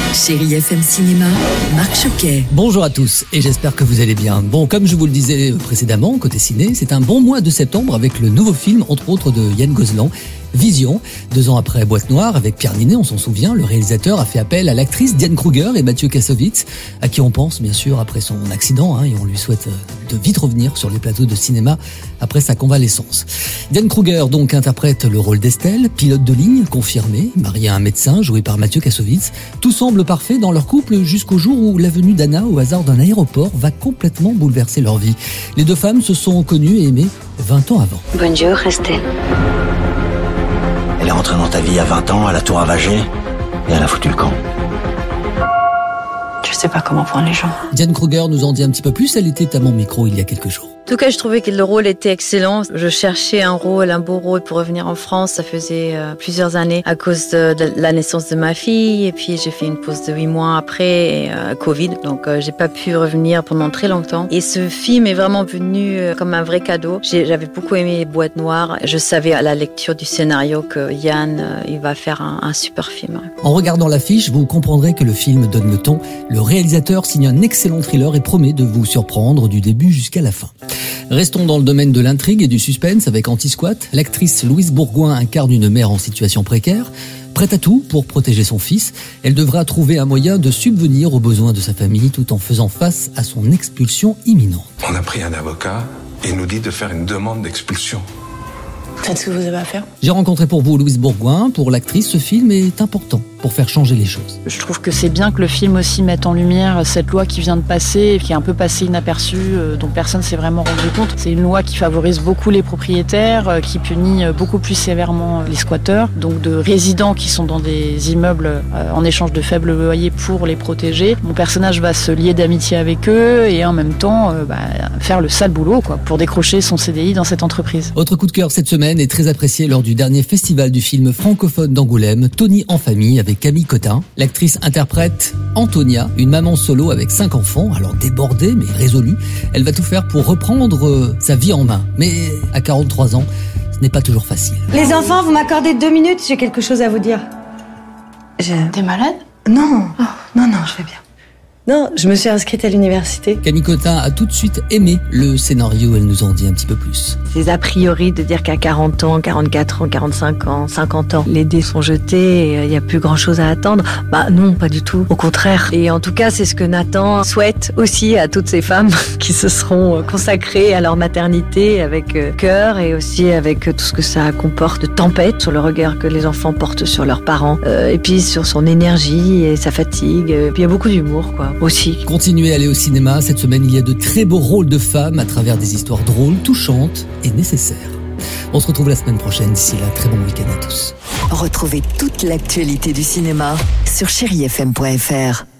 Chérie FM Cinéma, Marc Choquet. Bonjour à tous et j'espère que vous allez bien. Bon, comme je vous le disais précédemment, côté ciné, c'est un bon mois de septembre avec le nouveau film, entre autres, de Yann Gozlan, Vision. 2 ans après Boîte Noire, avec Pierre Ninet, on s'en souvient, le réalisateur a fait appel à l'actrice Diane Kruger et Mathieu Kassovitz, à qui on pense bien sûr après son accident, et on lui souhaite de vite revenir sur les plateaux de cinéma après sa convalescence. Diane Kruger donc interprète le rôle d'Estelle, pilote de ligne confirmée, mariée à un médecin joué par Mathieu Kassovitz. Tout semble parfait dans leur couple jusqu'au jour où la venue d'Anna au hasard d'un aéroport va complètement bouleverser leur vie. Les deux femmes se sont connues et aimées 20 ans avant. Bonjour Estelle. Elle est rentrée dans ta vie à 20 ans, elle a tout ravagé et elle a foutu le camp. Je sais pas comment prendre les gens. Diane Kruger nous en dit un petit peu plus, elle était à mon micro il y a quelques jours. En tout cas, je trouvais que le rôle était excellent. Je cherchais un beau rôle pour revenir en France. Ça faisait plusieurs années à cause de la naissance de ma fille. Et puis, j'ai fait une pause de 8 mois après Covid. Donc, j'ai pas pu revenir pendant très longtemps. Et ce film est vraiment venu comme un vrai cadeau. J'avais beaucoup aimé Boîte Noire. Je savais à la lecture du scénario que Yann, il va faire un super film. En regardant l'affiche, vous comprendrez que le film donne le ton. Le réalisateur signe un excellent thriller et promet de vous surprendre du début jusqu'à la fin. Restons dans le domaine de l'intrigue et du suspense avec Anti-Squat. L'actrice Louise Bourgoin incarne une mère en situation précaire. Prête à tout pour protéger son fils, elle devra trouver un moyen de subvenir aux besoins de sa famille tout en faisant face à son expulsion imminente. On a pris un avocat et il nous dit de faire une demande d'expulsion. Faites ce que vous avez à faire. J'ai rencontré pour vous Louise Bourgoin. Pour l'actrice, ce film est important pour faire changer les choses. Je trouve que c'est bien que le film aussi mette en lumière cette loi qui vient de passer, qui est un peu passée inaperçue, dont personne s'est vraiment rendu compte. C'est une loi qui favorise beaucoup les propriétaires, qui punit beaucoup plus sévèrement les squatteurs, donc de résidents qui sont dans des immeubles en échange de faibles loyers pour les protéger. Mon personnage va se lier d'amitié avec eux et en même temps faire le sale boulot pour décrocher son CDI dans cette entreprise. Autre coup de cœur cette semaine est très apprécié lors du dernier festival du film francophone d'Angoulême, Tony en famille avec Camille Cotin. L'actrice interprète Antonia, une maman solo avec 5 enfants, alors débordée mais résolue. Elle va tout faire pour reprendre sa vie en main. Mais à 43 ans, ce n'est pas toujours facile. Les enfants, vous m'accordez 2 minutes, j'ai quelque chose à vous dire. T'es malade ? Non, non, je vais bien. Non, je me suis inscrite à l'université. Camille Cotin a tout de suite aimé le scénario, elle nous en dit un petit peu plus. Ces a priori de dire qu'à 40 ans, 44 ans, 45 ans, 50 ans, les dés sont jetés et il n'y a plus grand chose à attendre. Non, pas du tout. Au contraire. Et en tout cas, c'est ce que Nathan souhaite aussi à toutes ces femmes qui se seront consacrées à leur maternité avec cœur et aussi avec tout ce que ça comporte de tempête sur le regard que les enfants portent sur leurs parents et puis sur son énergie et sa fatigue. Et puis il y a beaucoup d'humour, aussi. Continuez à aller au cinéma. Cette semaine, il y a de très beaux rôles de femmes à travers des histoires drôles, touchantes et nécessaires. On se retrouve la semaine prochaine. D'ici là, très bon week-end à tous. Retrouvez toute l'actualité du cinéma sur chérifm.fr.